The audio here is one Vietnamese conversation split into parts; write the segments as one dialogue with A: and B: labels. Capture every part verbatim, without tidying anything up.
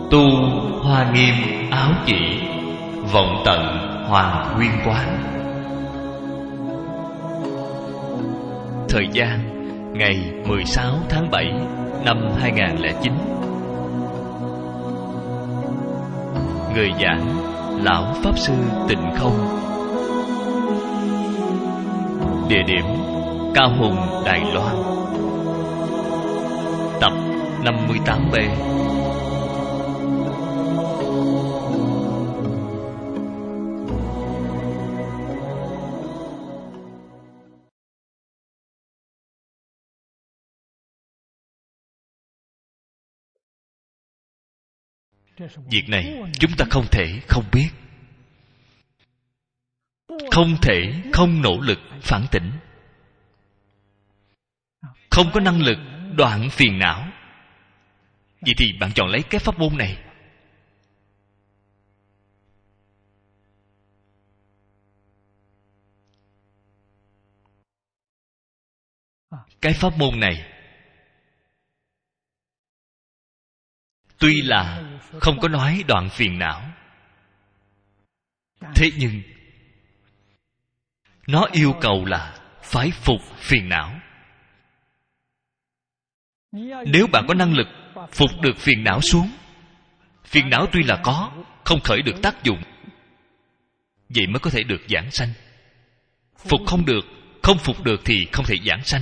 A: Tu hoa nghiêm áo chỉ, vọng tận hoàng nguyên quán. Thời gian ngày mười sáu tháng bảy năm hai nghìn không trăm lẻ chín. Người giảng Lão Pháp Sư Tịnh Không. Địa điểm Cao Hùng, Đài Loan. Tập năm mươi tám B. Việc này chúng ta không thể không biết, không thể không nỗ lực phản tỉnh, không có năng lực đoạn phiền não. Vậy thì bạn chọn lấy cái pháp môn này. Cái pháp môn này tuy là không có nói đoạn phiền não, thế nhưng nó yêu cầu là phải phục phiền não. Nếu bạn có năng lực phục được phiền não xuống, phiền não tuy là có, không khởi được tác dụng, vậy mới có thể được giảng sanh. Phục không được, không phục được thì không thể giảng sanh.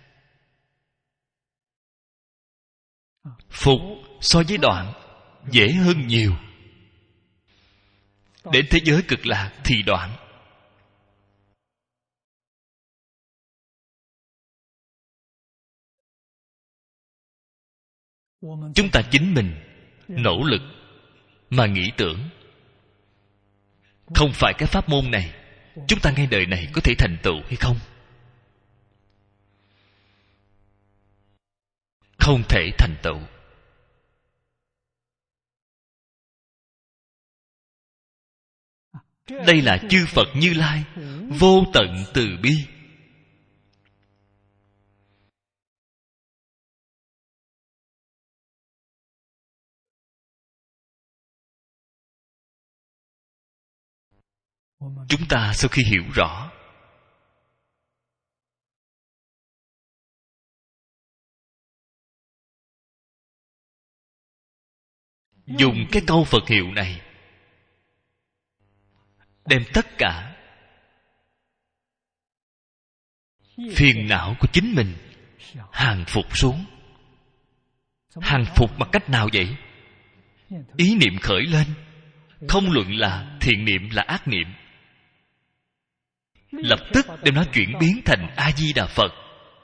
A: Phục so với đoạn dễ hơn nhiều. Đến thế giới cực lạc thì đoạn. Chúng ta chính mình nỗ lực mà nghĩ tưởng, không phải cái pháp môn này chúng ta ngay đời này có thể thành tựu hay không? Không thể thành tựu. Đây là chư Phật Như Lai vô tận từ bi. Chúng ta sau khi hiểu rõ, dùng cái câu Phật hiệu này đem tất cả phiền não của chính mình hàng phục xuống. Hàng phục bằng cách nào vậy? Ý niệm khởi lên, không luận là thiện niệm là ác niệm, lập tức đem nó chuyển biến thành A Di Đà Phật.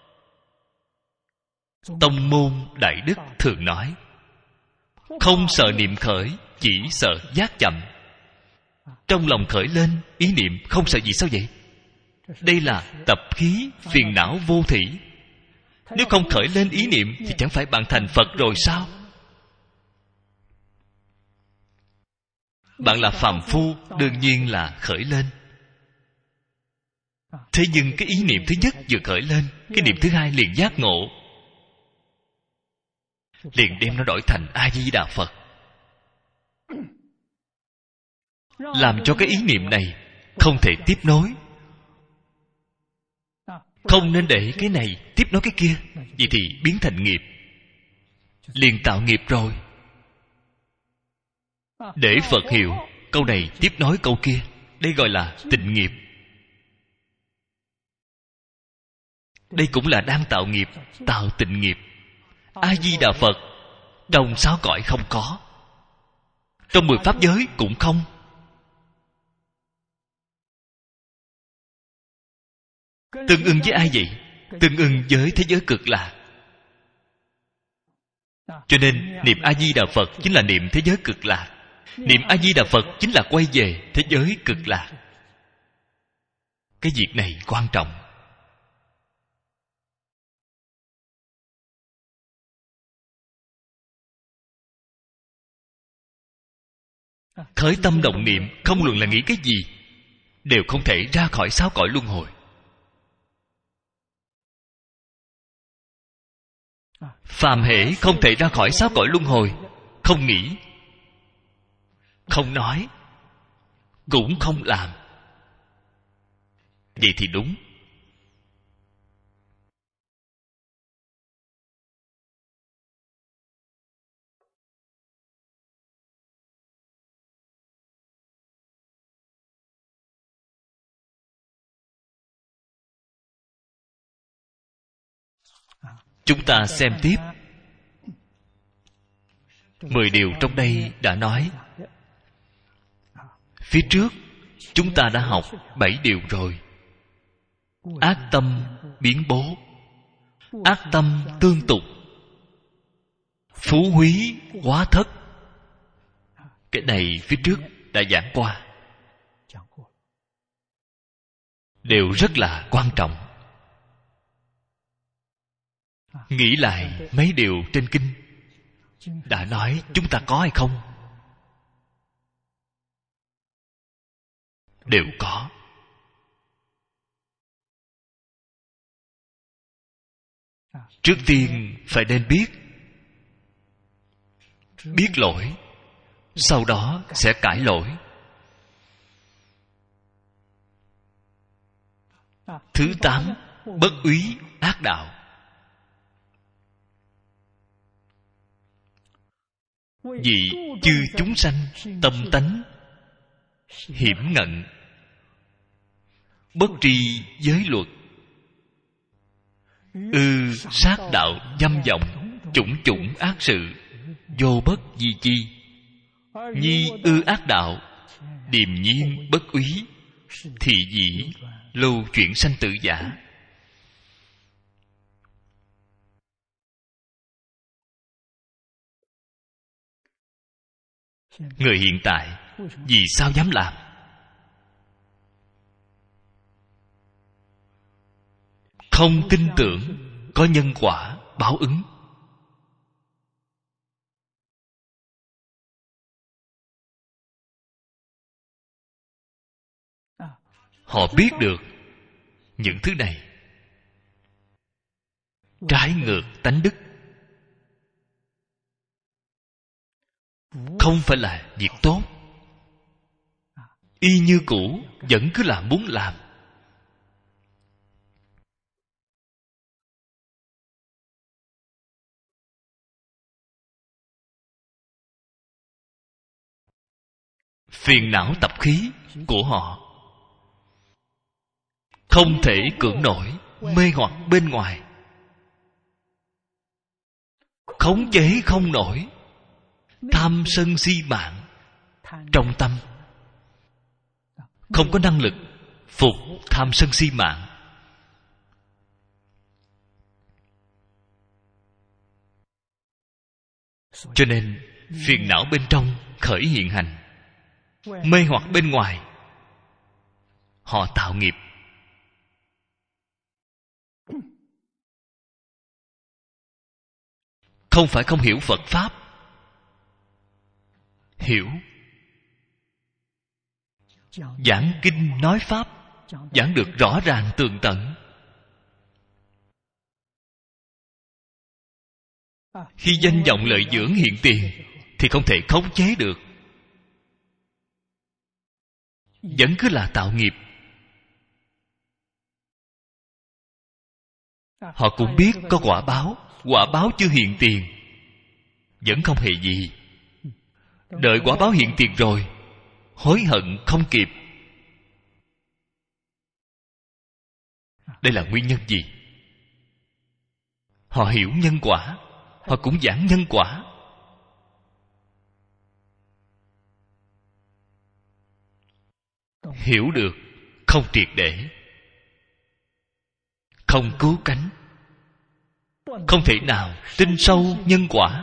A: Tông môn Đại Đức thường nói, không sợ niệm khởi, chỉ sợ giác chậm. Trong lòng khởi lên ý niệm không sợ gì sao vậy? Đây là tập khí phiền não vô thỉ. Nếu không khởi lên ý niệm thì chẳng phải bạn thành Phật rồi sao? Bạn là phàm phu, đương nhiên là khởi lên. Thế nhưng cái ý niệm thứ nhất vừa khởi lên, cái niệm thứ hai liền giác ngộ, liền đem nó đổi thành A Di Đà Phật. Làm cho cái ý niệm này không thể tiếp nối, không nên để cái này tiếp nối cái kia, vậy thì biến thành nghiệp, liền tạo nghiệp rồi. Để Phật hiểu câu này tiếp nối câu kia, đây gọi là tịnh nghiệp. Đây cũng là đang tạo nghiệp, tạo tịnh nghiệp. A Di Đà Phật trong sáu cõi không có, trong mười pháp giới cũng không. Tương ưng với ai vậy? Tương ưng với thế giới cực lạc. Cho nên niệm A Di Đà Phật chính là niệm thế giới cực lạc. Niệm A Di Đà Phật chính là quay về thế giới cực lạc. Cái việc này quan trọng. Khởi tâm động niệm, không luận là nghĩ cái gì, đều không thể ra khỏi sáu cõi luân hồi. Phàm hễ không thể ra khỏi sáu cõi luân hồi, không nghĩ không nói, cũng không làm, vậy thì đúng. Chúng ta xem tiếp. Mười điều trong đây đã nói. Phía trước chúng ta đã học bảy điều rồi. Ác tâm biến bố, ác tâm tương tục, phú húy quá thất. Cái này phía trước đã giảng qua, đều rất là quan trọng. Nghĩ lại mấy điều trên kinh đã nói, chúng ta có hay không? Đều có. Trước tiên phải nên biết, biết lỗi, sau đó sẽ cải lỗi. Thứ tám, bất úy ác đạo. Vì chư chúng sanh tâm tánh hiểm ngận, bất tri giới luật, ư sát đạo dâm vọng, chủng chủng ác sự, vô bất di chi. Nhi ư ác đạo, điềm nhiên bất úy, thị dĩ lưu chuyển sanh tử giả. Người hiện tại vì sao dám làm? Không tin tưởng có nhân quả báo ứng. Họ biết được những thứ này trái ngược tánh đức, không phải là việc tốt. Y như cũ vẫn cứ là muốn làm. Phiền não tập khí của họ không thể cưỡng nổi, mê hoặc bên ngoài, khống chế không nổi tham sân si mạng trong tâm, không có năng lực phục tham sân si mạng. Cho nên phiền não bên trong khởi hiện hành, mê hoặc bên ngoài, họ tạo nghiệp. Không phải không hiểu Phật Pháp, hiểu. Giảng kinh nói Pháp, giảng được rõ ràng tường tận. Khi danh vọng lợi dưỡng hiện tiền thì không thể khống chế được, vẫn cứ là tạo nghiệp. Họ cũng biết có quả báo, quả báo chưa hiện tiền vẫn không hề gì. Đợi quả báo hiện tiền rồi, hối hận không kịp. Đây là nguyên nhân gì? Họ hiểu nhân quả, họ cũng giảng nhân quả. Hiểu được không triệt để, không cứu cánh, không thể nào tin sâu nhân quả.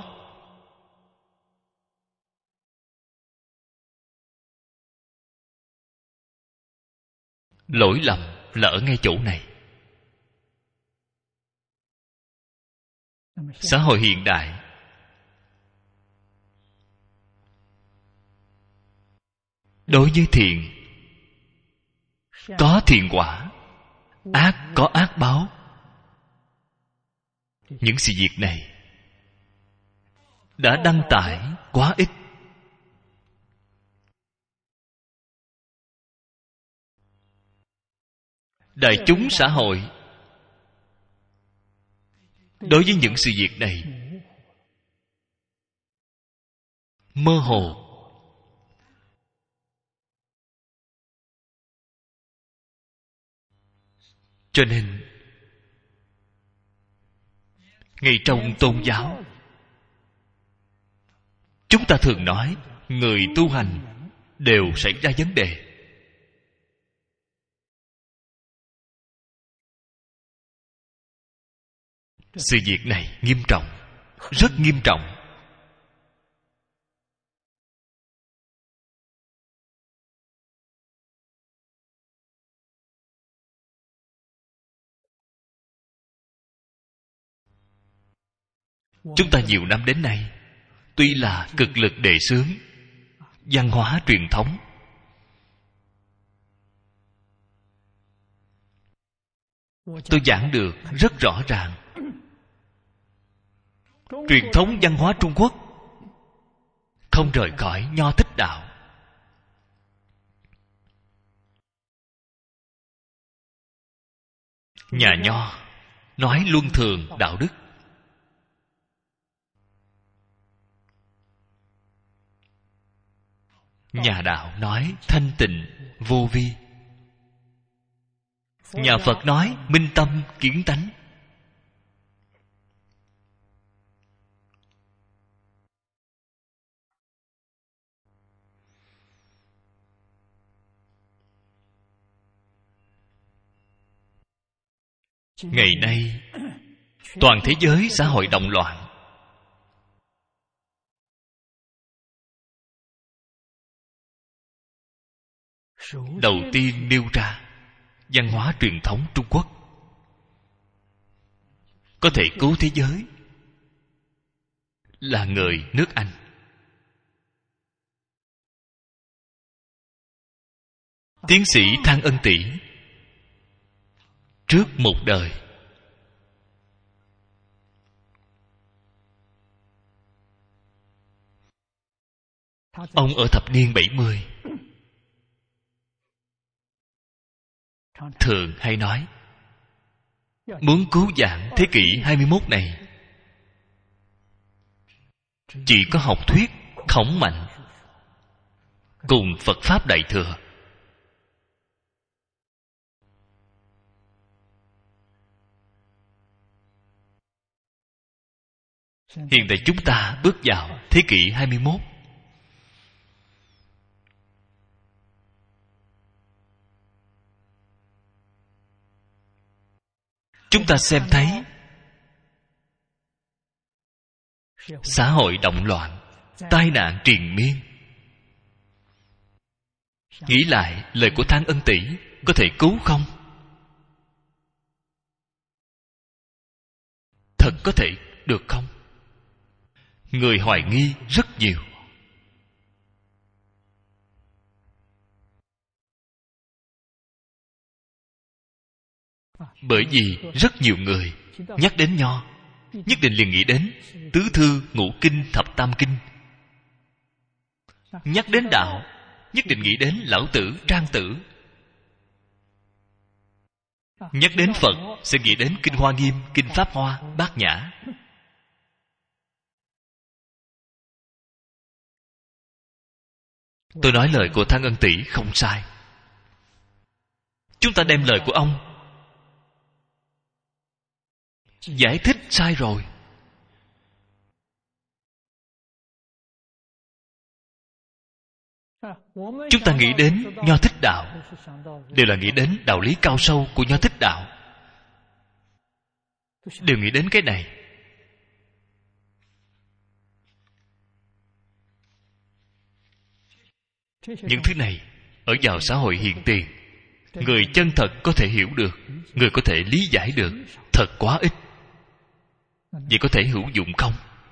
A: Lỗi lầm là ở ngay chỗ này. Xã hội hiện đại đối với thiện có thiện quả, ác có ác báo. Những sự việc này đã đăng tải quá ít. đại chúng xã hội đối với những sự việc này mơ hồ. Cho nên ngay trong tôn giáo, chúng ta thường nói người tu hành đều xảy ra vấn đề. Sự việc này nghiêm trọng, rất nghiêm trọng. Chúng ta nhiều năm đến nay tuy là cực lực đề xướng văn hóa truyền thống, tôi giảng được rất rõ ràng. Truyền thống văn hóa Trung Quốc không rời khỏi Nho Thích đạo. Nhà Nho nói luân thường đạo đức, nhà Đạo nói thanh tịnh vô vi, nhà Phật nói minh tâm kiến tánh. Ngày nay toàn thế giới xã hội động loạn. Đầu tiên nêu ra văn hóa truyền thống Trung Quốc có thể cứu thế giới là người nước Anh. Tiến sĩ Thang Ân Tỷ trước một đời ông ở thập niên bảy mươi thường hay nói muốn cứu vãn thế kỷ hai mươi mốt này chỉ có học thuyết khổng mạnh cùng Phật Pháp Đại Thừa. Hiện tại chúng ta bước vào thế kỷ hai mươi mốt. Chúng ta xem thấy xã hội động loạn, tai nạn triền miên. Nghĩ lại lời của Thang Ân Tỷ có thể cứu không? Thật có thể được không? Người hoài nghi rất nhiều. Bởi vì rất nhiều người nhắc đến Nho nhất định liền nghĩ đến tứ thư ngũ kinh thập tam kinh. Nhắc đến đạo nhất định nghĩ đến Lão Tử Trang Tử. Nhắc đến Phật sẽ nghĩ đến Kinh Hoa Nghiêm, Kinh Pháp Hoa, Bát Nhã. Tôi nói lời của Thang Ân Tỷ không sai. Chúng ta đem lời của ông giải thích sai rồi. Chúng ta nghĩ đến Nho Thích đạo đều là nghĩ đến đạo lý cao sâu của Nho Thích đạo, đều nghĩ đến cái này. Những thứ này ở vào xã hội hiện tiền, người chân thật có thể hiểu được, người có thể lý giải được thật quá ít. Vậy có thể hữu dụng không?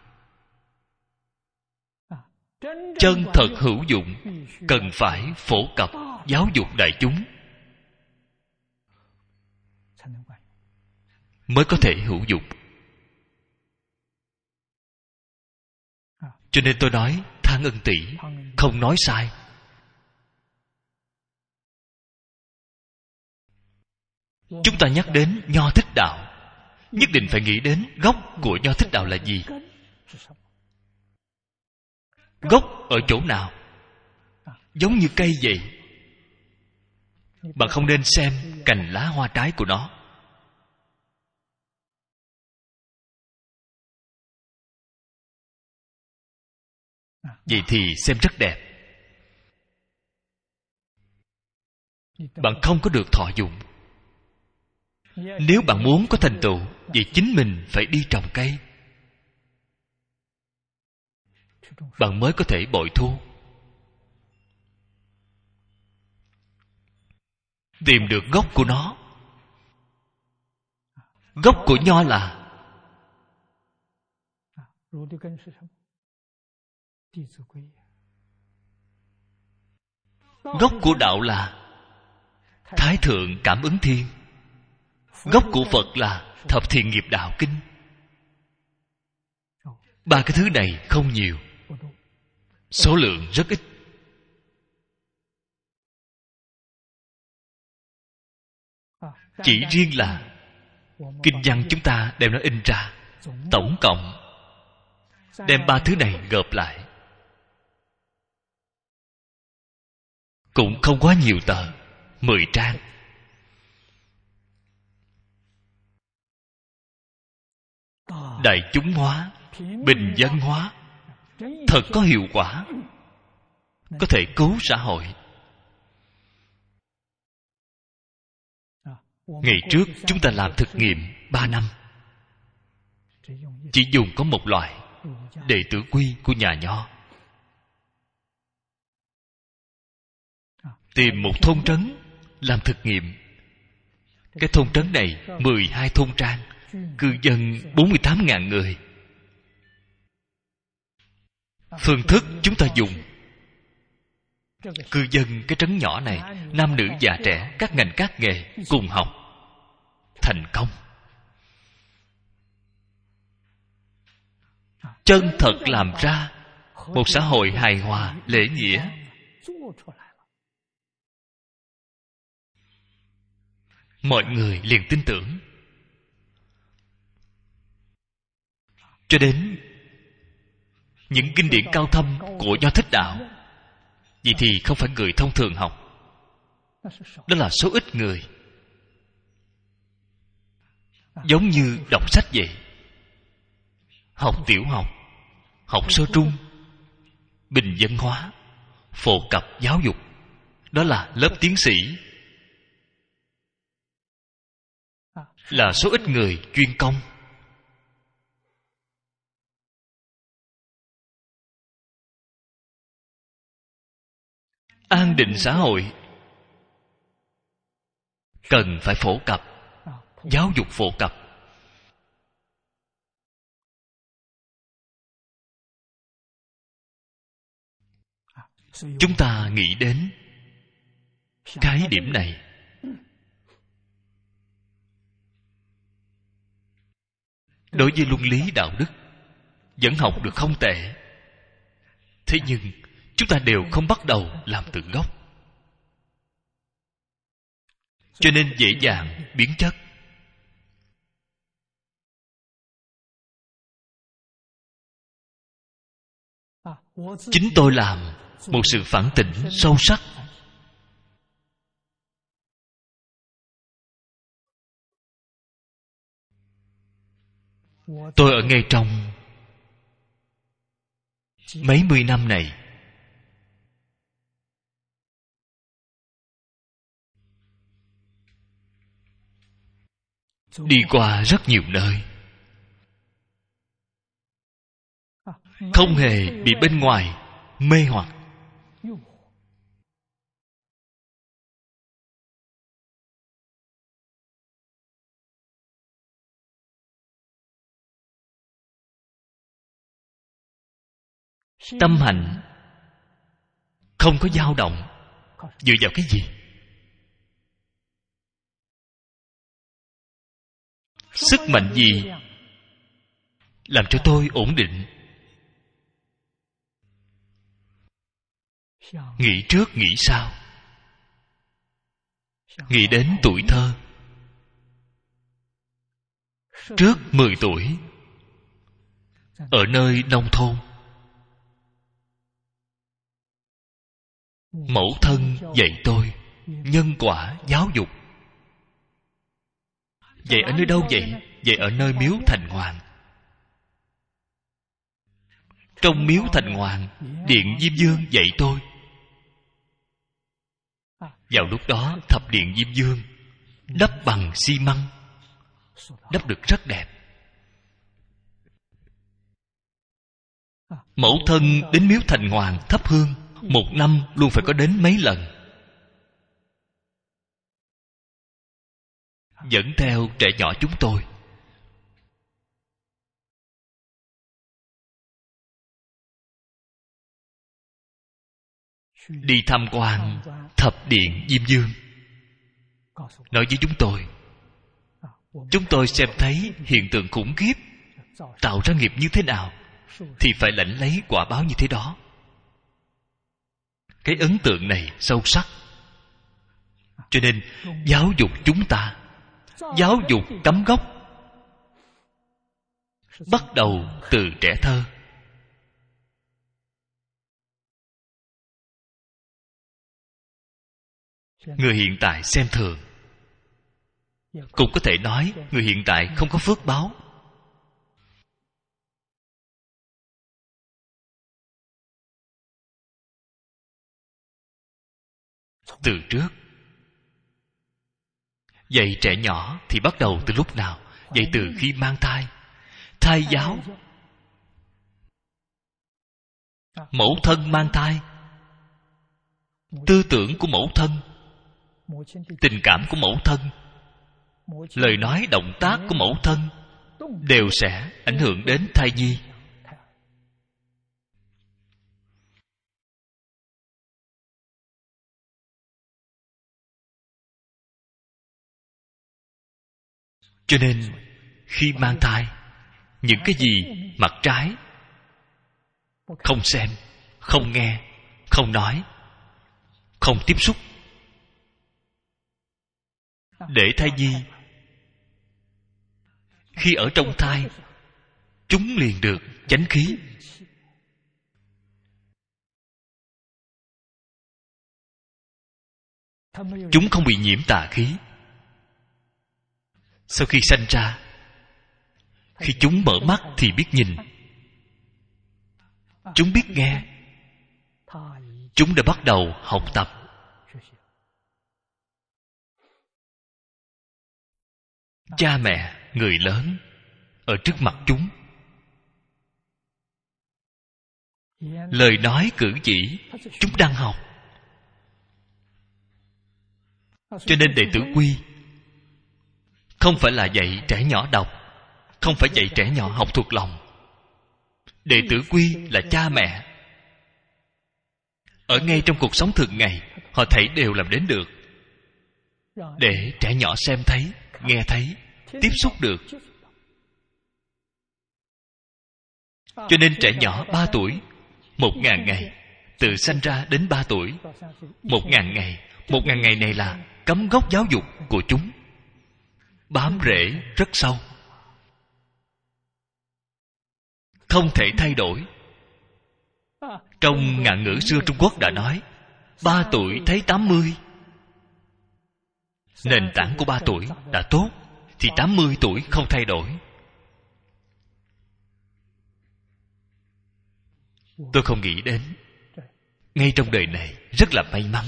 A: Chân thật hữu dụng cần phải phổ cập giáo dục đại chúng mới có thể hữu dụng. Cho nên tôi nói Thang Ân Tỷ không nói sai. chúng ta nhắc đến Nho Thích Đạo, nhất định phải nghĩ đến gốc của Nho Thích Đạo là gì. Gốc ở chỗ nào? Giống như cây vậy, bạn không nên xem cành lá hoa trái của nó. Vậy thì xem rất đẹp, bạn không có được thọ dụng. Nếu bạn muốn có thành tựu, vậy chính mình phải đi trồng cây, bạn mới có thể bội thu. Tìm được gốc của nó. Gốc của nho là gốc của đạo là Thái Thượng Cảm Ứng Thiên. Gốc của Phật là Thập Thiện Nghiệp Đạo Kinh. Ba cái thứ này không nhiều, số lượng rất ít. Chỉ riêng là kinh văn chúng ta đem nó in ra, tổng cộng đem ba thứ này gộp lại cũng không quá nhiều tờ, mười trang. Đại chúng hóa, bình dân hóa, thật có hiệu quả, có thể cứu xã hội. Ngày trước chúng ta làm thực nghiệm ba năm, chỉ dùng có một loại đệ tử quy của nhà Nho. Tìm một thôn trấn làm thực nghiệm. Cái thôn trấn này mười hai thôn trang, cư dân bốn mươi tám ngàn người. Phương thức chúng ta dùng, cư dân cái trấn nhỏ này, nam nữ già trẻ, các ngành các nghề cùng học, thành công. Chân thật làm ra một xã hội hài hòa, lễ nghĩa. Mọi người liền tin tưởng. Cho đến những kinh điển cao thâm của Nho Thích Đạo, vậy thì không phải người thông thường học, đó là số ít người. Giống như đọc sách vậy, học tiểu học, học sơ trung, bình dân hóa, phổ cập giáo dục, đó là lớp tiến sĩ, là số ít người chuyên công. An định xã hội cần phải phổ cập, giáo dục phổ cập. Chúng ta nghĩ đến cái điểm này, đối với luân lý đạo đức vẫn học được không tệ. Thế nhưng chúng ta đều không bắt đầu làm từ gốc, cho nên dễ dàng biến chất. Chính tôi làm một sự phản tỉnh sâu sắc. Tôi ở ngay trong mấy mươi năm này, đi qua rất nhiều nơi, không hề bị bên ngoài mê hoặc. Tâm hạnh không có dao động. Dựa vào cái gì? Sức mạnh gì làm cho tôi ổn định? Nghĩ trước nghĩ sau, nghĩ đến tuổi thơ, trước mười tuổi, ở nơi nông thôn, mẫu thân dạy tôi nhân quả giáo dục. Dạy ở nơi đâu vậy? Dạy ở nơi Miếu Thành Hoàng. Trong Miếu Thành Hoàng, Điện Diêm Dương dạy tôi. Vào lúc đó, thập điện Diêm Dương đắp bằng xi măng, đắp được rất đẹp. Mẫu thân đến Miếu Thành Hoàng thắp hương, một năm luôn phải có đến mấy lần. Dẫn theo trẻ nhỏ chúng tôi. Đi tham quan thập điện Diêm Dương. Nói với chúng tôi, chúng tôi xem thấy hiện tượng khủng khiếp, tạo ra nghiệp như thế nào thì phải lãnh lấy quả báo như thế đó. Cái ấn tượng này sâu sắc. Cho nên giáo dục chúng ta, giáo dục cắm gốc, bắt đầu từ trẻ thơ. Người hiện tại xem thường, cũng có thể nói người hiện tại không có phước báo. Từ trước dạy trẻ nhỏ thì bắt đầu từ lúc nào? Dạy từ khi mang thai. Thai giáo. Mẫu thân mang thai, tư tưởng của mẫu thân, tình cảm của mẫu thân, lời nói động tác của mẫu thân đều sẽ ảnh hưởng đến thai nhi. Cho nên khi mang thai, những cái gì mặt trái, không xem, không nghe, không nói, không tiếp xúc, để thai nhi khi ở trong thai, chúng liền được chánh khí. Chúng không bị nhiễm tà khí. Sau khi sanh ra, khi chúng mở mắt thì biết nhìn, chúng biết nghe, chúng đã bắt đầu học tập. Cha mẹ, người lớn ở trước mặt chúng, lời nói cử chỉ chúng đang học. Cho nên đệ tử quy không phải là dạy trẻ nhỏ đọc, không phải dạy trẻ nhỏ học thuộc lòng. Đệ tử quy là cha mẹ. Ở ngay trong cuộc sống thường ngày, họ thấy đều làm đến được, để trẻ nhỏ xem thấy, nghe thấy, tiếp xúc được. Cho nên trẻ nhỏ ba tuổi, một ngàn ngày, từ sanh ra đến ba tuổi, một ngàn ngày. Một ngàn ngày này là cắm gốc giáo dục của chúng, bám rễ rất sâu, không thể thay đổi. Trong ngạn ngữ xưa Trung Quốc đã nói, ba tuổi thấy tám mươi. Nền tảng của ba tuổi đã tốt, thì tám mươi tuổi không thay đổi. Tôi không nghĩ đến, ngay trong đời này rất là may mắn.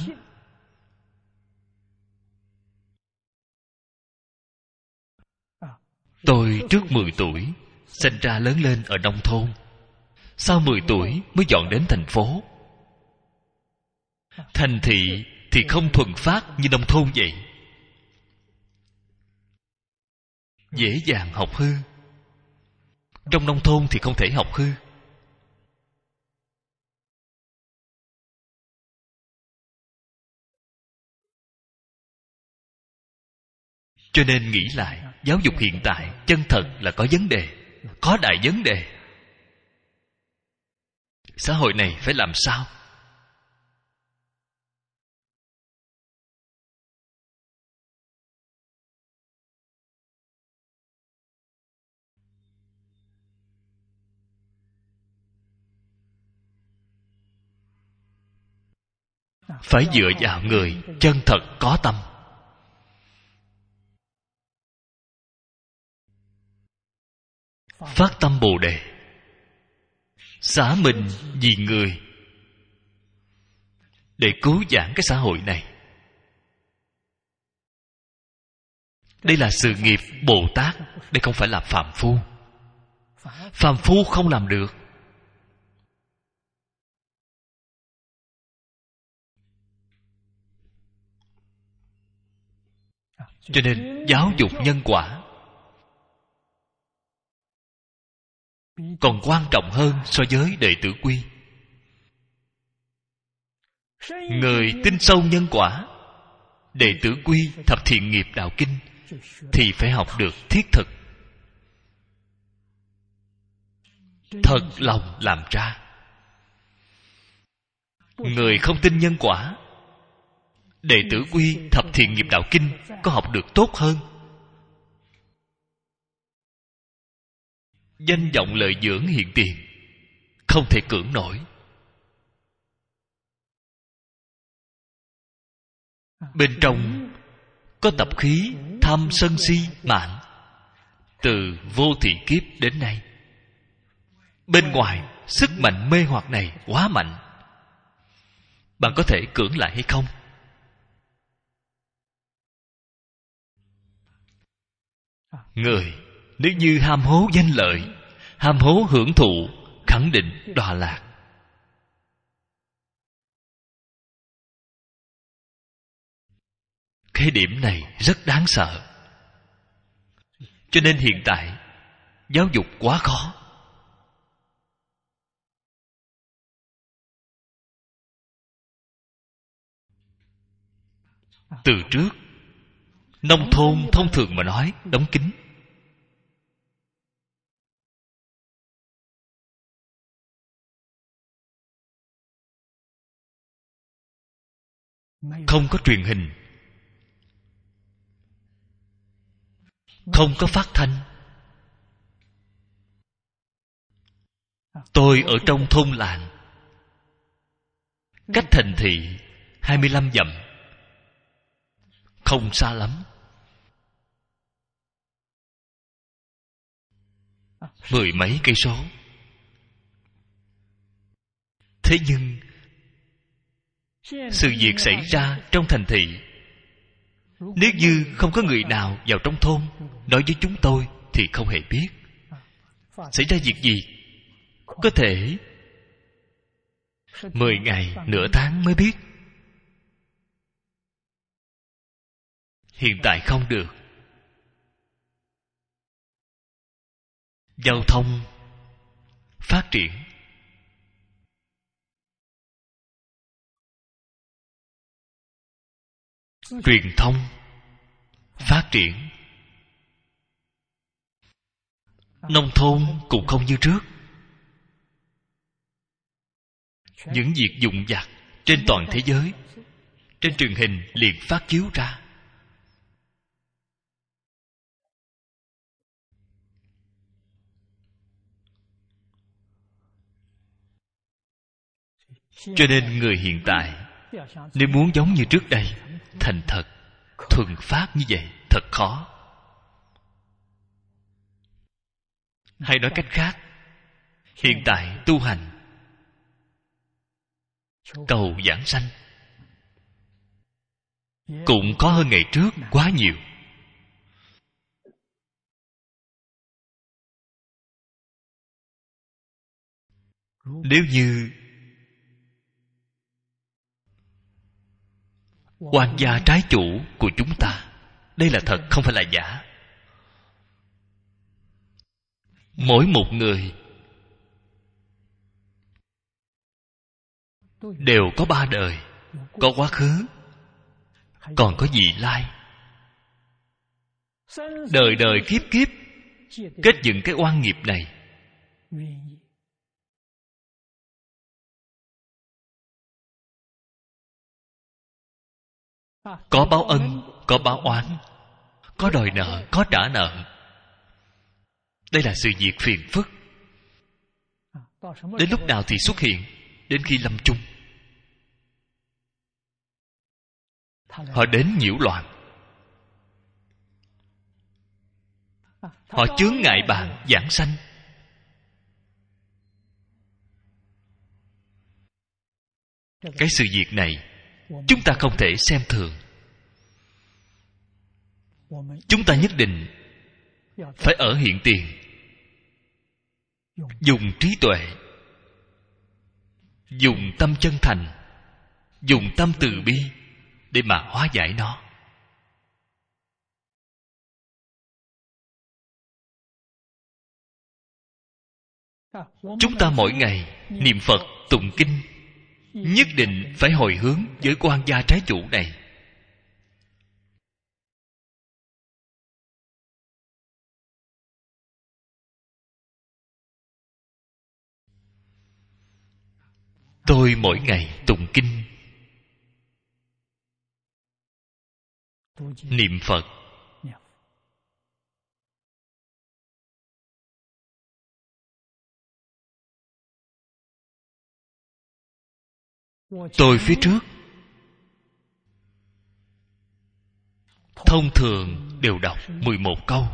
A: Tôi trước mười tuổi sinh ra lớn lên ở nông thôn, sau mười tuổi mới dọn đến thành phố. Thành thị thì không thuần phát như nông thôn vậy, dễ dàng học hư. Trong nông thôn thì không thể học hư. Cho nên nghĩ lại, giáo dục hiện tại chân thật là có vấn đề, có đại vấn đề. Xã hội này phải làm sao? phải dựa vào người chân thật có tâm. Phát tâm Bồ Đề, xả mình vì người, để cứu vãn cái xã hội này. Đây là sự nghiệp Bồ Tát, đây không phải là phàm phu. Phàm phu không làm được. Cho nên giáo dục nhân quả còn quan trọng hơn so với đệ tử quy. Người tin sâu nhân quả, đệ tử quy thập thiện nghiệp đạo kinh, thì phải học được thiết thực, thật lòng làm ra. Người không tin nhân quả, đệ tử quy thập thiện nghiệp đạo kinh có học được tốt hơn. Danh vọng lợi dưỡng hiện tiền, không thể cưỡng nổi. Bên trong có tập khí tham sân si mạng, từ vô thị kiếp đến nay. Bên ngoài sức mạnh mê hoặc này quá mạnh, bạn có thể cưỡng lại hay không? Người nếu như ham hố danh lợi, ham hố hưởng thụ, khẳng định đọa lạc. Cái điểm này rất đáng sợ. Cho nên hiện tại giáo dục quá khó. Từ trước, nông thôn thông thường mà nói đóng kín. Không có truyền hình, không có phát thanh. Tôi ở trong thôn làng, cách thành thị hai mươi lăm dặm, không xa lắm. Mười mấy cây số. Thế nhưng sự việc xảy ra trong thành thị, nếu như không có người nào vào trong thôn nói với chúng tôi thì không hề biết. Xảy ra việc gì có thể mười ngày, nửa tháng mới biết. Hiện tại không được. Giao thông phát triển, truyền thông phát triển, nông thôn cũng không như trước. Những việc vụn vặt trên toàn thế giới, trên truyền hình liền phát chiếu ra. Cho nên người hiện tại nếu muốn giống như trước đây, thành thật, thuần phát như vậy thật khó. Hay nói cách khác, hiện tại tu hành cầu giảng sanh cũng có hơn ngày trước quá nhiều. Nếu như quan gia trái chủ của chúng ta, đây là thật không phải là giả. Mỗi một người đều có ba đời, có quá khứ, còn có vị lai. Đời đời kiếp kiếp kết dựng cái oan nghiệp này. Có báo ân, có báo oán, có đòi nợ, có trả nợ. Đây là sự việc phiền phức. Đến lúc nào thì xuất hiện? Đến khi lâm chung. họ đến nhiễu loạn. Họ chướng ngại bạn giảng sanh. Cái sự việc này chúng ta không thể xem thường. Chúng ta nhất định phải ở hiện tiền, dùng trí tuệ, dùng tâm chân thành, dùng tâm từ bi để mà hóa giải nó. Chúng ta mỗi ngày niệm Phật, tụng kinh, nhất định phải hồi hướng với quan gia trái chủ này. Tôi mỗi ngày tụng kinh, niệm Phật, tôi phía trước thông thường đều đọc mười một câu.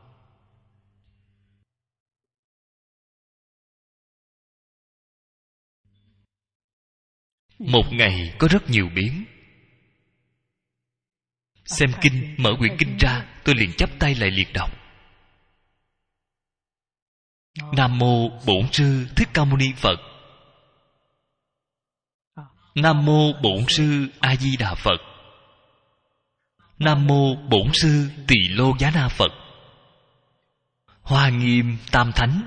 A: Một ngày có rất nhiều biến. Xem kinh, mở quyển kinh ra, tôi liền chắp tay lại liệt đọc: Nam mô Bổn Sư Thích Ca Mâu Ni Phật. Nam mô Bổn Sư A Di Đà Phật. Nam mô Bổn Sư Tỳ Lô Giá Na Phật. Hoa Nghiêm Tam Thánh.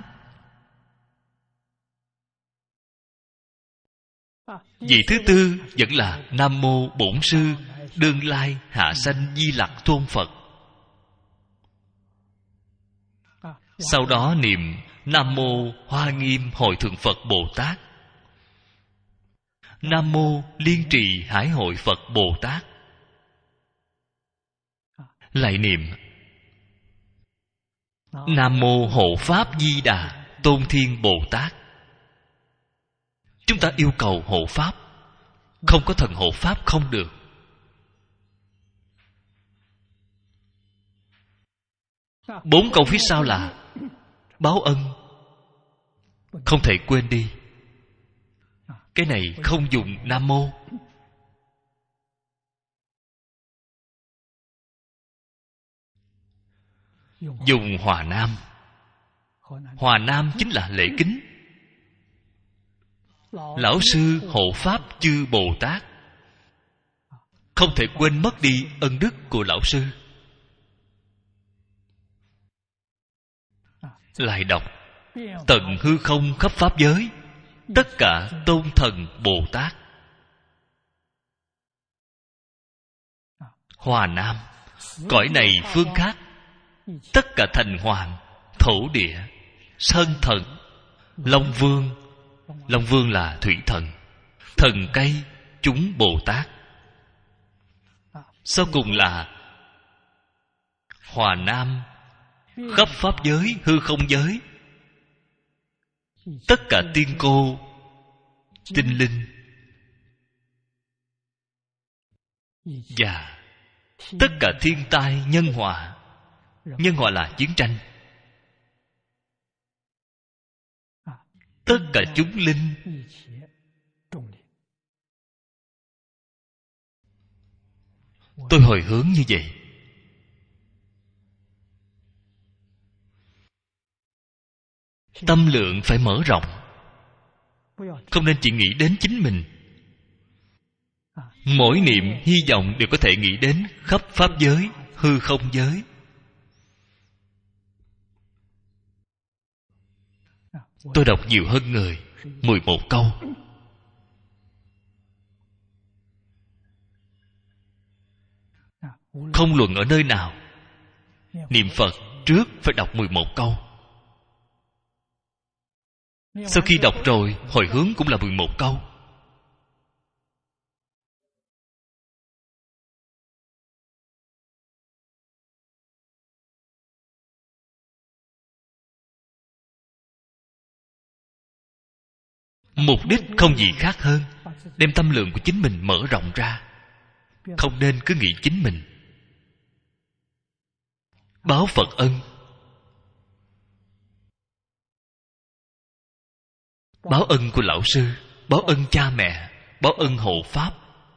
A: Vị thứ tư vẫn là Nam mô Bổn Sư Đương Lai Hạ Sanh Di Lặc Tôn Phật. Sau đó niệm Nam mô Hoa Nghiêm Hội Thượng Phật Bồ Tát. Nam mô Liên Trì Hải Hội Phật Bồ Tát. Lại niệm Nam mô Hộ Pháp Di Đà Tôn Thiên Bồ Tát. Chúng ta yêu cầu hộ pháp, không có thần hộ pháp không được. Bốn câu phía sau là báo ân, không thể quên đi. Cái này không dùng Nam mô. Dùng Hòa Nam. Hòa Nam chính là lễ kính. Lão sư hộ pháp chư Bồ Tát. Không thể quên mất đi ân đức của lão sư. Lại đọc tận hư không khắp pháp giới, tất cả tôn thần Bồ Tát. Hòa Nam, cõi này phương khác, tất cả thành hoàng, thổ địa, sơn thần, long vương. Long vương là thủy thần, thần cây, chúng Bồ Tát. Sau cùng là Hòa Nam, khắp pháp giới, hư không giới, tất cả tiên cô, tinh linh và tất cả thiên tai nhân họa. Nhân họa là chiến tranh. Tất cả chúng linh. Tôi hồi hướng như vậy. Tâm lượng phải mở rộng, không nên chỉ nghĩ đến chính mình. Mỗi niệm hy vọng đều có thể nghĩ đến khắp pháp giới, hư không giới. Tôi đọc nhiều hơn người mười một câu. Không luận ở nơi nào, niệm Phật trước phải đọc mười một câu. Sau khi đọc rồi, hồi hướng cũng là mười một câu. Mục đích không gì khác hơn đem tâm lượng của chính mình mở rộng ra, Không nên cứ nghĩ chính mình. Báo Phật ân, báo ân của lão sư, báo ân cha mẹ, báo ân hộ pháp.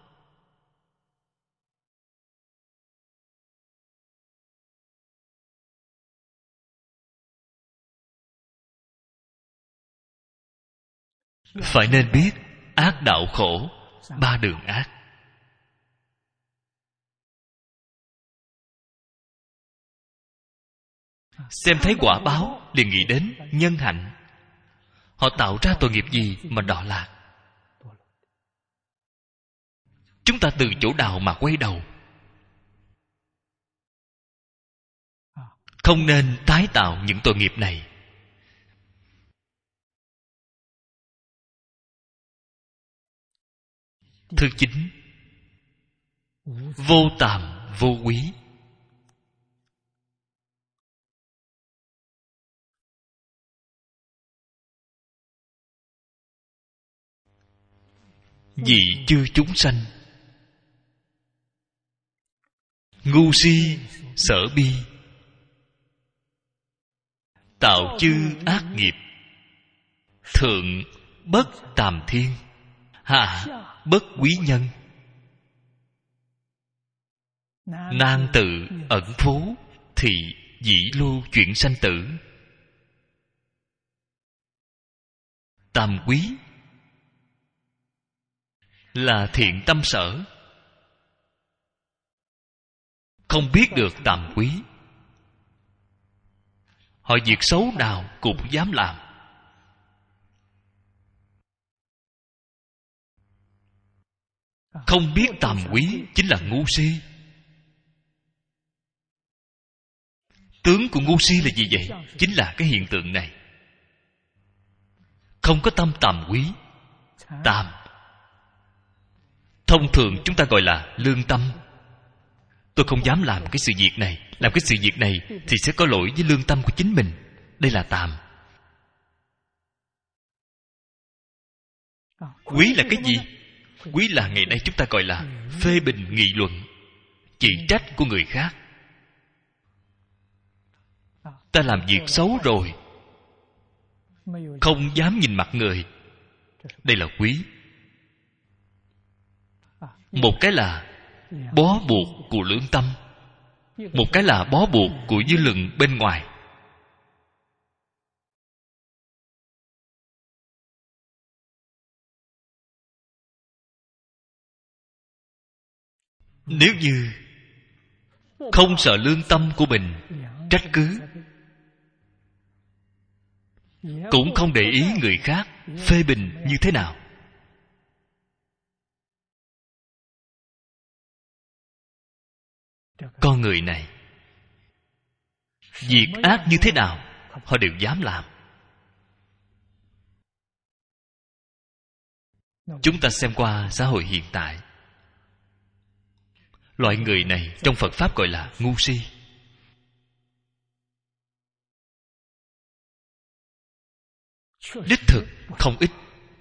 A: Phải nên biết ác đạo khổ, ba đường ác. Xem thấy quả báo liền nghĩ đến nhân hạnh. Họ tạo ra tội nghiệp gì mà đọa lạc. Chúng ta từ chỗ nào mà quay đầu. Không nên tái tạo những tội nghiệp này. Thứ chín, vô tàm vô quý. Vị chư chúng sanh, ngu si sở bi, tạo chư ác nghiệp, thượng bất tàm thiên, hạ bất quý nhân, nan tự ẩn phú, thị dĩ lưu chuyển sanh tử. Tàm quý là thiện tâm sở. Không biết được tàm quý, họ việc xấu nào cũng dám làm. Không biết tàm quý chính là ngu si. Tướng của ngu si là gì vậy? Chính là cái hiện tượng này. Không có tâm tàm quý. Tàm thông thường chúng ta gọi là lương tâm. Tôi không dám làm cái sự việc này. Làm cái sự việc này thì sẽ có lỗi với lương tâm của chính mình. Đây là tàm. Quý là cái gì? Quý là ngày nay chúng ta gọi là phê bình nghị luận, chỉ trách của người khác. Ta làm việc xấu rồi, không dám nhìn mặt người. Đây là quý. Một cái là bó buộc của lương tâm, một cái là bó buộc của dư luận bên ngoài. Nếu như không sợ lương tâm của mình trách cứ, cũng không để ý người khác phê bình như thế nào, con người này việc ác như thế nào họ đều dám làm. Chúng ta xem qua xã hội hiện tại, loại người này trong Phật Pháp gọi là ngu si. Đích thực không ít.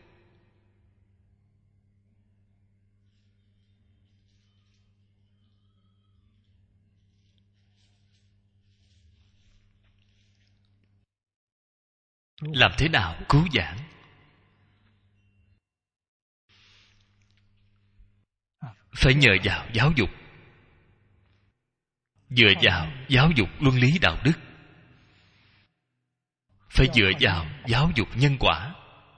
A: Làm thế nào cứu vãn? Phải nhờ vào giáo dục, dựa vào giáo dục luân lý đạo đức, phải dựa vào giáo dục nhân quả.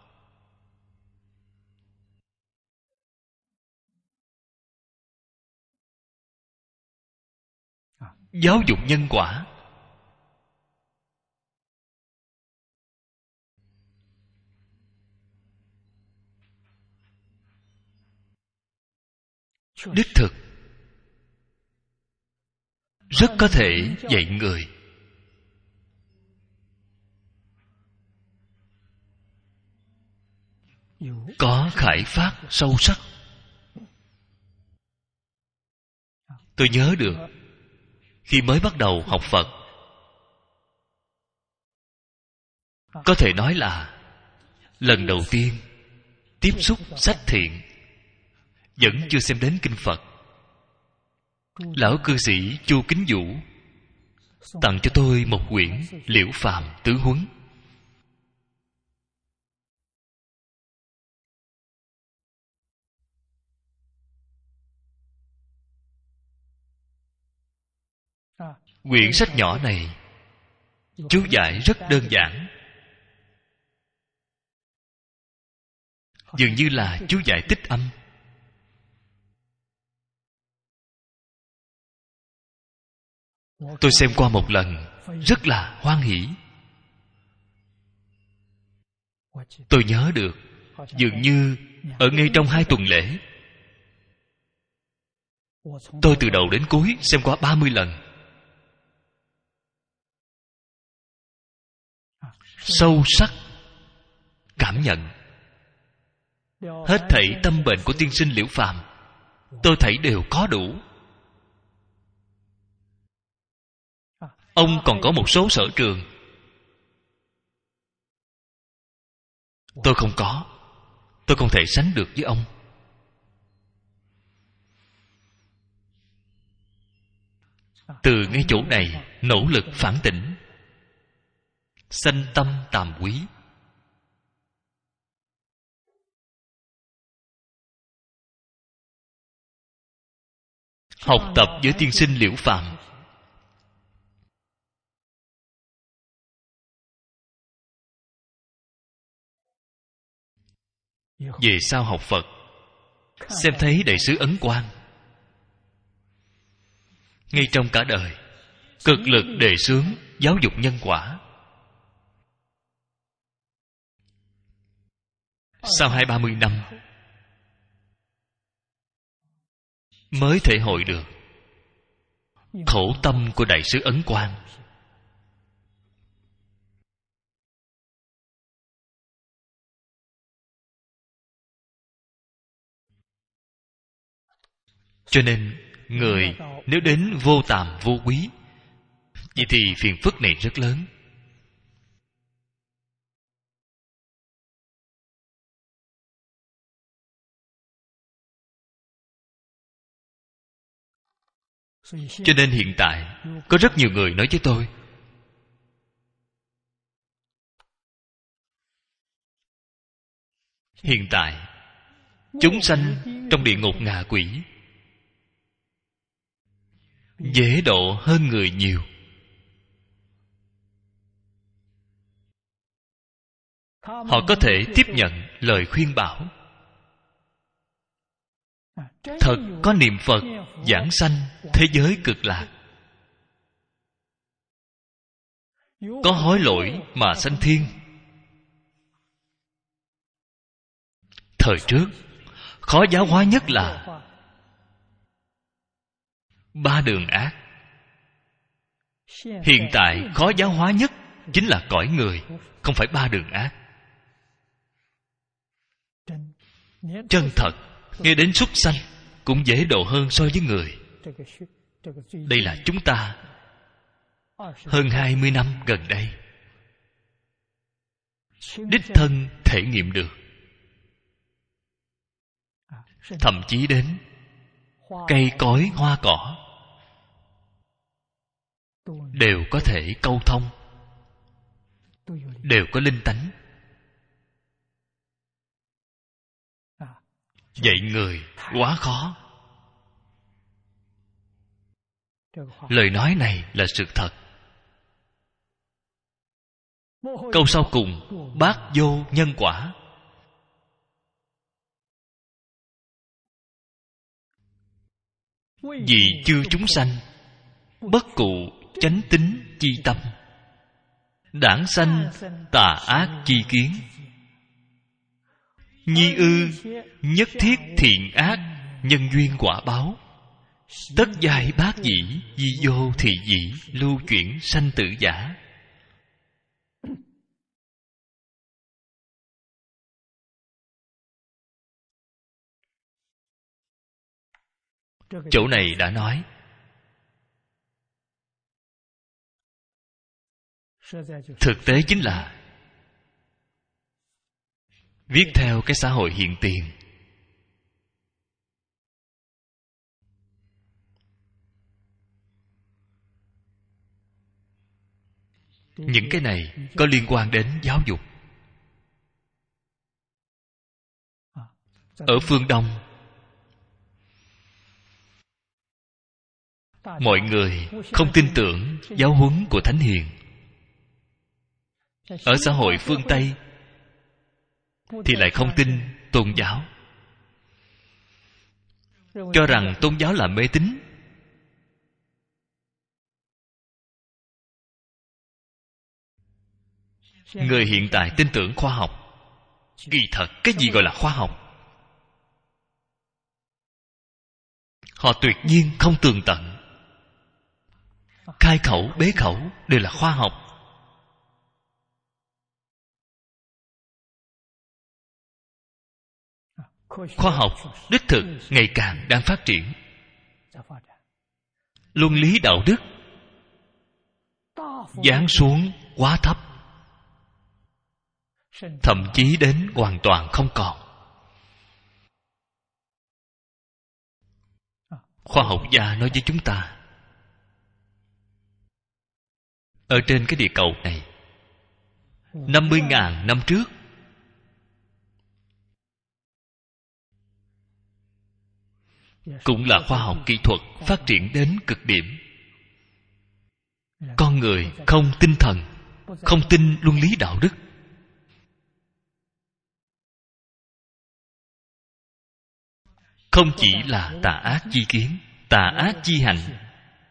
A: Giáo dục nhân quả đích thực rất có thể dạy người có khải phát sâu sắc. Tôi nhớ được khi mới bắt đầu học Phật, có thể nói là lần đầu tiên tiếp xúc sách thiện, vẫn chưa xem đến kinh Phật, Lão cư sĩ Chu Kính Vũ tặng cho tôi một quyển Liễu Phàm Tứ Huấn. Quyển sách nhỏ này chú giải rất đơn giản, dường như là chú giải tích âm. Tôi xem qua một lần, rất là hoan hỷ. Tôi nhớ được, dường như ở ngay trong hai tuần lễ, tôi từ đầu đến cuối xem qua ba mươi lần. Sâu sắc cảm nhận hết thảy tâm bệnh của tiên sinh Liễu Phàm, tôi thấy đều có đủ. Ông còn có một số sở trường tôi không có, tôi không thể sánh được với ông. Từ ngay chỗ này nỗ lực phản tỉnh, sanh tâm tàm quý. Học tập với tiên sinh Liễu Phàm, về sau học Phật, xem thấy đại sứ Ấn Quang ngay trong cả đời cực lực đề xướng giáo dục nhân quả. Sau hai ba mươi năm mới thể hội được khổ tâm của đại sứ Ấn Quang. Cho nên người nếu đến vô tàm vô quý, vậy thì phiền phức này rất lớn. Cho nên hiện tại có rất nhiều người nói với tôi, hiện tại chúng sanh trong địa ngục ngạ quỷ dễ độ hơn người nhiều. Họ có thể tiếp nhận lời khuyên bảo, thật có niệm Phật giảng sanh thế giới cực lạc, có hối lỗi mà sanh thiên. Thời trước khó giáo hóa nhất là ba đường ác. Hiện tại khó giáo hóa nhất chính là cõi người, không phải ba đường ác. Chân thật, nghe đến súc sanh cũng dễ độ hơn so với người. Đây là chúng ta hơn hai mươi năm gần đây đích thân thể nghiệm được. Thậm chí đến cây cối hoa cỏ đều có thể câu thông, đều có linh tánh. Dạy người quá khó. Lời nói này là sự thật. Câu sau cùng, bác vô nhân quả. Vì chư chúng sanh bất cụ chánh tín chi tâm, đảng sanh tà ác chi kiến. Nhi ư nhất thiết thiện ác nhân duyên quả báo, tất giai bát dĩ di vô thị dĩ lưu chuyển sanh tử giả. Chỗ này đã nói thực tế chính là viết theo cái xã hội hiện tiền. những cái này có liên quan đến giáo dục. Ở phương Đông, mọi người không tin tưởng giáo huấn của Thánh Hiền. Ở xã hội phương Tây thì lại không tin tôn giáo, cho rằng tôn giáo là mê tín. Người hiện tại tin tưởng khoa học. Kỳ thật, cái gì gọi là khoa học? Họ tuyệt nhiên không tường tận. Khai khẩu, bế khẩu đều là khoa học. Khoa học đích thực ngày càng đang phát triển. Luân lý đạo đức giáng xuống quá thấp, thậm chí đến hoàn toàn không còn. Khoa học gia nói với chúng ta, ở trên cái địa cầu này, năm mươi ngàn năm trước, cũng là khoa học kỹ thuật phát triển đến cực điểm. Con người không tin thần, không tin luân lý đạo đức. Không chỉ là tà ác chi kiến, tà ác chi hành.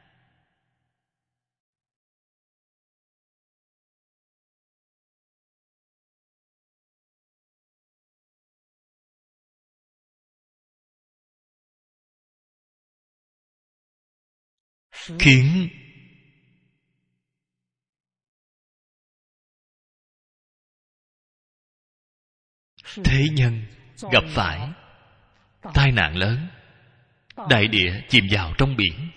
A: Khiến thế nhân gặp phải tai nạn lớn, đại địa chìm vào trong biển.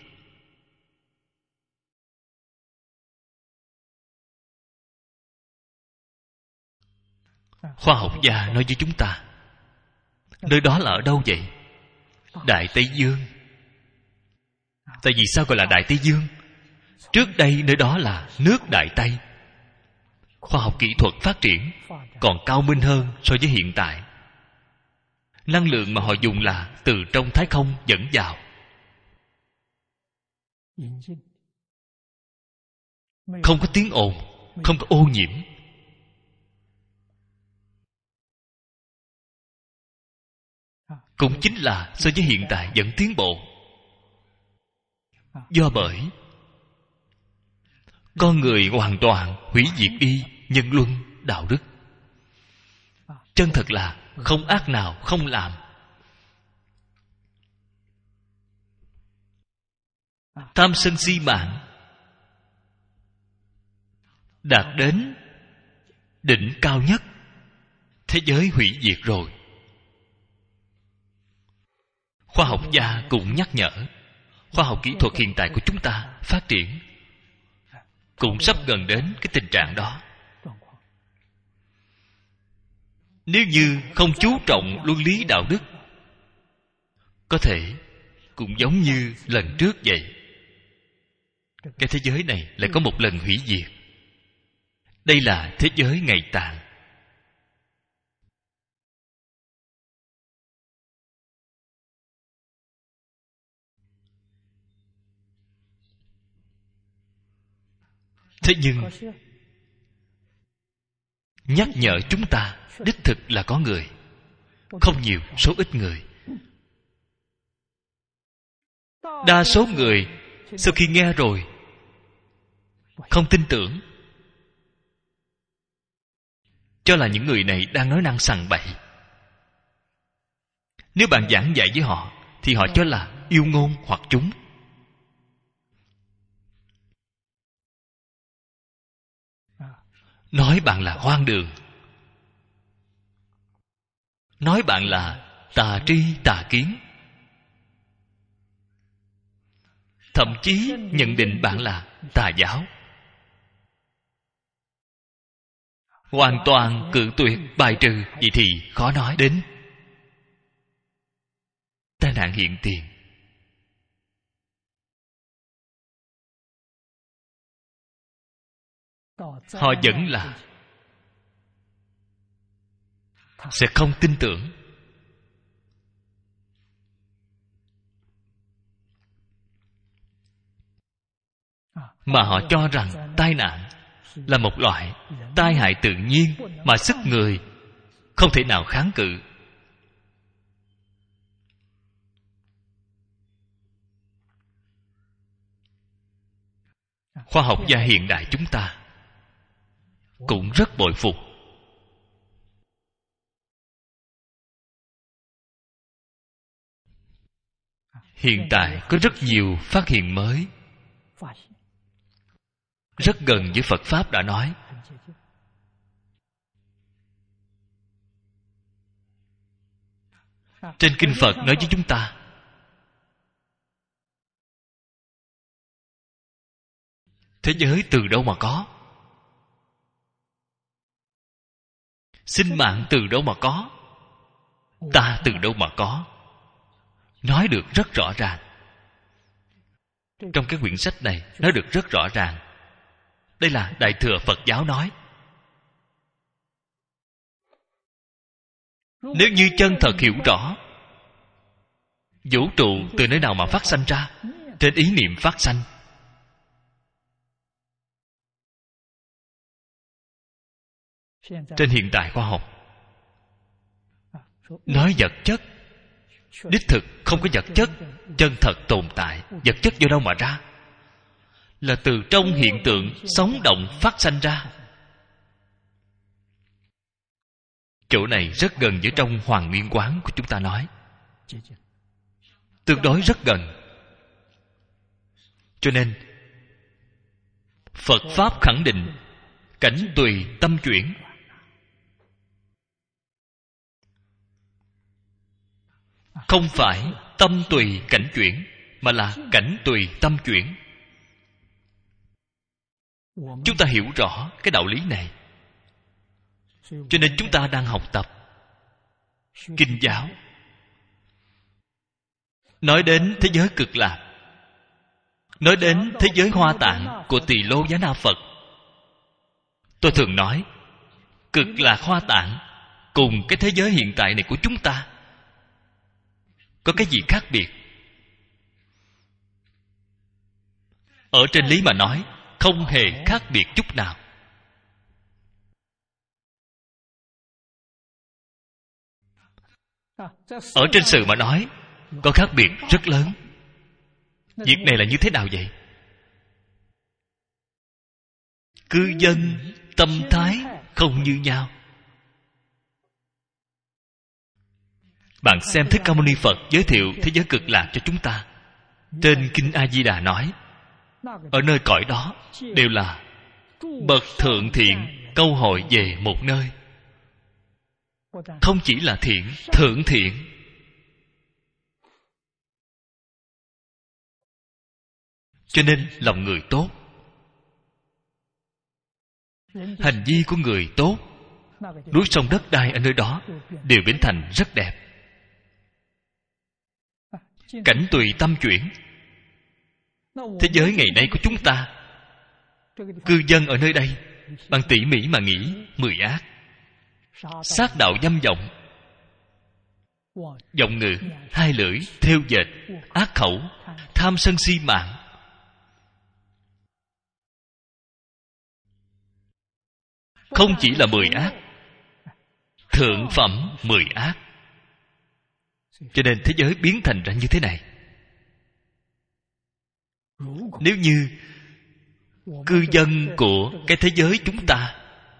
A: Khoa học gia nói với chúng ta, nơi đó là ở đâu vậy? Đại Tây Dương. Tại vì sao gọi là Đại Tây Dương? Trước đây nơi đó là nước Đại Tây. Khoa học kỹ thuật phát triển còn cao minh hơn so với hiện tại. Năng lượng mà họ dùng là từ trong thái không dẫn vào, không có tiếng ồn, không có ô nhiễm. Cũng chính là so với hiện tại vẫn tiến bộ. Do bởi con người hoàn toàn hủy diệt đi nhân luân đạo đức. Chân thật là không ác nào không làm. Tham sân si mạng đạt đến đỉnh cao nhất, thế giới hủy diệt rồi. Khoa học gia cũng nhắc nhở, khoa học kỹ thuật hiện tại của chúng ta phát triển cũng sắp gần đến cái tình trạng đó. Nếu như không chú trọng luân lý đạo đức, có thể cũng giống như lần trước vậy. Cái thế giới này lại có một lần hủy diệt. Đây là thế giới ngày tàn. Thế nhưng nhắc nhở chúng ta, đích thực là có người, không nhiều, số ít người. Đa số người sau khi nghe rồi không tin tưởng, cho là những người này đang nói năng sằng bậy. Nếu bạn giảng dạy với họ thì họ cho là yêu ngôn hoặc chúng. Nói bạn là hoang đường, nói bạn là tà tri tà kiến, thậm chí nhận định bạn là tà giáo, hoàn toàn cự tuyệt bài trừ. Vậy thì khó nói đến tai nạn hiện tiền. họ vẫn là sẽ không tin tưởng. Mà họ cho rằng tai nạn là một loại tai hại tự nhiên mà sức người không thể nào kháng cự. Khoa học gia hiện đại chúng ta cũng rất bội phục. Hiện tại có rất nhiều phát hiện mới, rất gần với Phật Pháp đã nói. Trên Kinh Phật nói với chúng ta, thế giới từ đâu mà có? Sinh mạng từ đâu mà có? Ta từ đâu mà có? Nói được rất rõ ràng. Trong cái quyển sách này nói được rất rõ ràng. Đây là Đại Thừa Phật giáo nói. Nếu như chân thật hiểu rõ vũ trụ từ nơi nào mà phát sanh ra, trên ý niệm phát sanh. Trên hiện tại khoa học nói vật chất, đích thực không có vật chất chân thật tồn tại. Vật chất do đâu mà ra? Là từ trong hiện tượng sống động phát sanh ra. Chỗ này rất gần với trong Hoàng Nguyên Quán của chúng ta nói, tương đối rất gần. Cho nên Phật Pháp khẳng định cảnh tùy tâm chuyển. Không phải tâm tùy cảnh chuyển, mà là cảnh tùy tâm chuyển. Chúng ta hiểu rõ cái đạo lý này, cho nên chúng ta đang học tập Kinh giáo. Nói đến thế giới Cực Lạc, nói đến thế giới Hoa Tạng của Tỳ Lô Giá Na Phật. Tôi thường nói Cực Lạc Hoa Tạng cùng cái thế giới hiện tại này của chúng ta có cái gì khác biệt? Ở trên lý mà nói, không hề khác biệt chút nào. Ở trên sự mà nói, có khác biệt rất lớn. Việc này là như thế nào vậy? Cư dân tâm thái không như nhau. Bạn xem Thích Ca Mâu Ni Phật giới thiệu thế giới Cực Lạc cho chúng ta. Trên Kinh A Di Đà nói, ở nơi cõi đó đều là bậc thượng thiện câu hội về một nơi. Không chỉ là thiện, thượng thiện. Cho nên lòng người tốt, hành vi của người tốt, núi sông đất đai ở nơi đó đều biến thành rất đẹp. Cảnh tùy tâm chuyển. Thế giới ngày nay của chúng ta, cư dân ở nơi đây bằng tỉ mỉ mà nghĩ mười ác: sát đạo dâm vọng, vọng ngữ, hai lưỡi, thêu dệt, ác khẩu, tham sân si mạng. Không chỉ là mười ác, thượng phẩm mười ác. Cho nên thế giới biến thành ra như thế này. Nếu như cư dân của cái thế giới chúng ta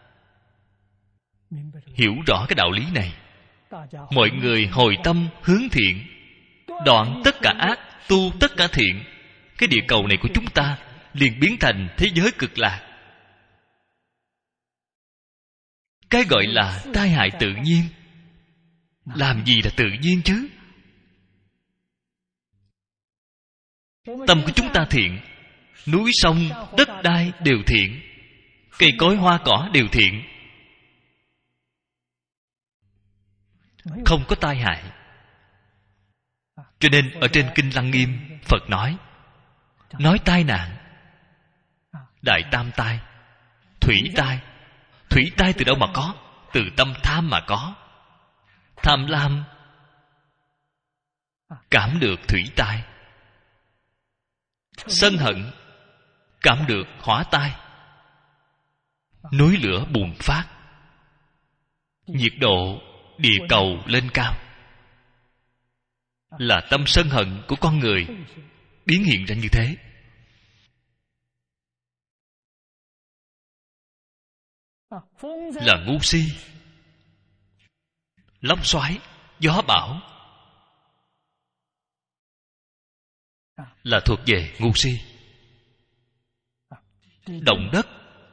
A: hiểu rõ cái đạo lý này, mọi người hồi tâm hướng thiện, đoạn tất cả ác, tu tất cả thiện, cái địa cầu này của chúng ta liền biến thành thế giới Cực Lạc. Cái gọi là tai hại tự nhiên, làm gì là tự nhiên chứ? Tâm của chúng ta thiện, núi sông đất đai đều thiện, cây cối hoa cỏ đều thiện, không có tai hại. Cho nên ở trên Kinh Lăng Nghiêm, Phật nói, nói tai nạn, đại tam tai, Thủy tai. Thủy tai từ đâu mà có? Từ tâm tham mà có. Tham lam cảm được thủy tai. Sân hận cảm được hỏa tai. Núi lửa bùng phát, nhiệt độ địa cầu lên cao, là tâm sân hận của con người biến hiện ra như thế. Là ngu si. Lốc xoáy, gió bão là thuộc về ngu si. Động đất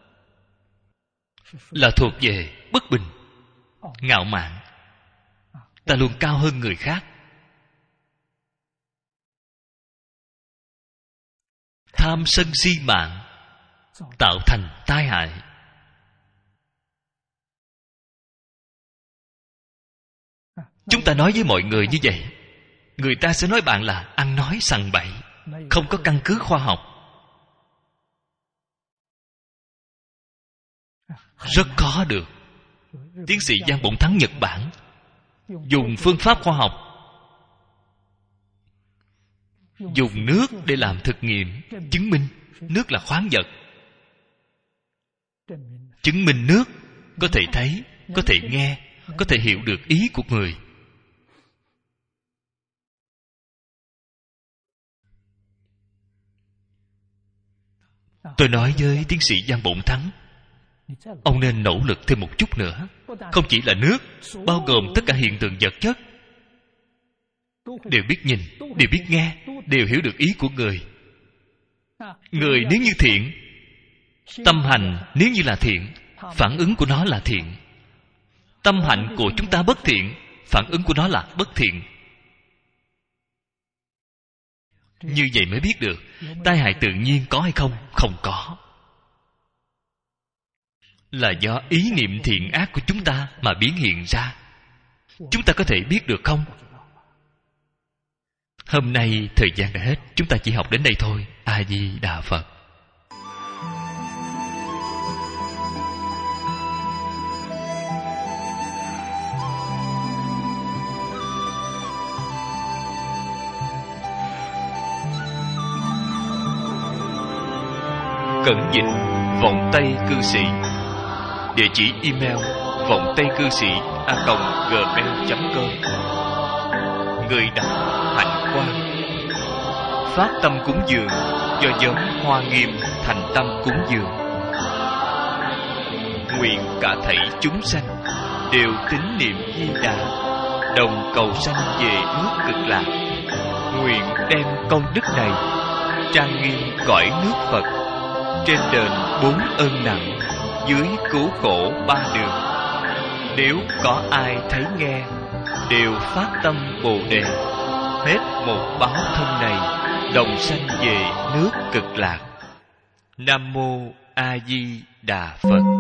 A: là thuộc về bất bình, ngạo mạn. Ta luôn cao hơn người khác. Tham sân si mạng tạo thành tai hại. Chúng ta nói với mọi người như vậy, người ta sẽ nói bạn là ăn nói sằng bậy, không có căn cứ khoa học. Rất khó được. Tiến sĩ Giang Bổn Thắng Nhật Bản dùng phương pháp khoa học, dùng nước để làm thực nghiệm, chứng minh nước là khoáng vật. Chứng minh nước có thể thấy, có thể nghe, có thể hiểu được ý của người. Tôi nói với tiến sĩ Giang Bổn Thắng, ông nên nỗ lực thêm một chút nữa. Không chỉ là nước, bao gồm tất cả hiện tượng vật chất, đều biết nhìn, đều biết nghe, đều hiểu được ý của người. Người nếu như thiện, tâm hành nếu như là thiện, phản ứng của nó là thiện. Tâm hạnh của chúng ta bất thiện, phản ứng của nó là bất thiện. Như vậy mới biết được tai hại tự nhiên có hay không? Không có. Là do ý niệm thiện ác của chúng ta mà biến hiện ra. Chúng ta có thể biết được không? Hôm nay thời gian đã hết, chúng ta chỉ học đến đây thôi. A Di Đà Phật. Cẩn dịch Vọng Tây Cư Sĩ. Địa chỉ email vọng tây cư sĩ a còng gmail chấm com. Người đọc Hạnh Quang. Phát tâm cúng dường do giống Hoa Nghiêm thành tâm cúng dường. Nguyện cả thảy chúng sanh đều tín niệm Di Đà, đồng cầu sanh về nước Cực Lạc. Nguyện đem công đức này trang nghiêm cõi nước Phật, trên đền bốn ơn nặng, dưới cứu khổ ba đường. Nếu có ai thấy nghe, đều phát tâm Bồ Đề, hết một báo thân này, đồng sanh về nước Cực Lạc. Nam Mô A Di Đà Phật.